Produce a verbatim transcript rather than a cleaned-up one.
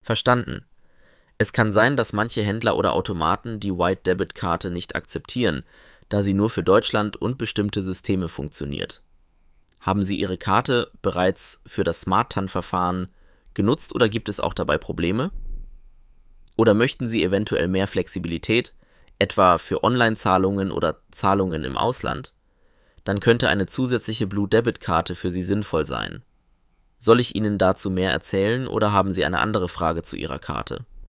Verstanden. Es kann sein, dass manche Händler oder Automaten die White-Debit-Karte nicht akzeptieren, da sie nur für Deutschland und bestimmte Systeme funktioniert. Haben Sie Ihre Karte bereits für das Smart-T A N-Verfahren genutzt oder gibt es auch dabei Probleme? Oder möchten Sie eventuell mehr Flexibilität, etwa für Online-Zahlungen oder Zahlungen im Ausland? Dann könnte eine zusätzliche Blue-Debit-Karte für Sie sinnvoll sein. Soll ich Ihnen dazu mehr erzählen oder haben Sie eine andere Frage zu Ihrer Karte?